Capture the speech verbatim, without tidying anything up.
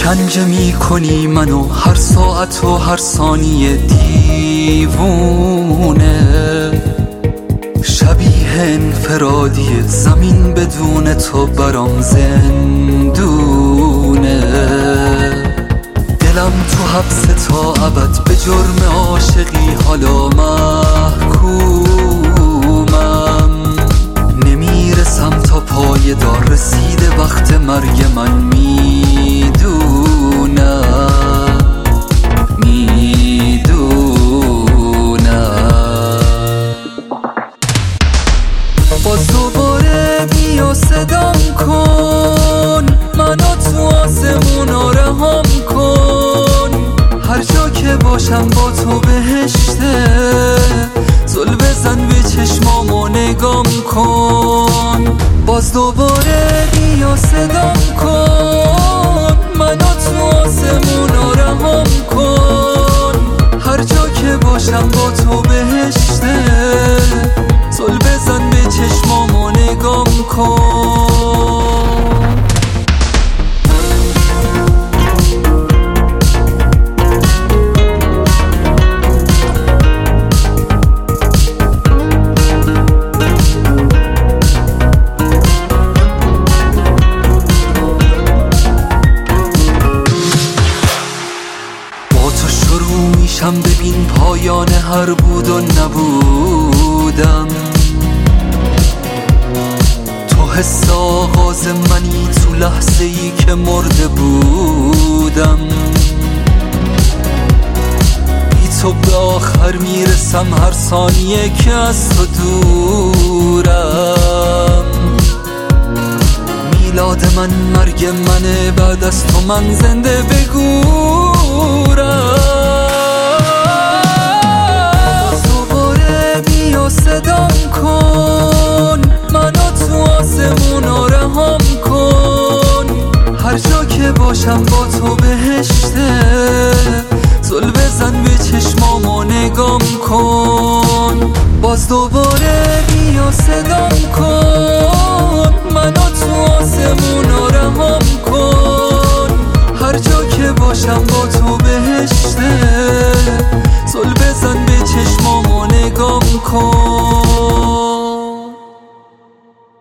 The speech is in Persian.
شکنجه می کنی منو هر ساعت و هر ثانیه دیوونه، شبیه انفرادی زمین بدون تو برام زندونه. دلم تو حبس تا ابد به جرم عاشقی حالا محکومم، نمیرسم تا پای دار رسیده وقت مرگ من میدونم میدونم. باز دوباره بیا صدام کن، منو تو آسمونا رهام کن، هر جا که باشم با تو بهشته، زل بزن به چشمامو نگام کن. باز دوباره بیا صدام کن، منو تو آسمونا رهام کن، هر جا که باشم با تو بهشته، زل بزن به چشمامو نگام کن. میشم ببین پایان هر بود و نبودم، تو حس آغاز منی تو لحظه ای که مرده بودم، بی تو به آخر میرسم هر ثانیه که از تو دورم. میلاد من مرگ منه، بعد از تو من زنده بگورم. صدام کن، منو تو آسمونا رهام کن، هر جا که باشم با تو بهشته، زل بزن به چشمامو نگام کن. باز دوباره بیا صدام کن،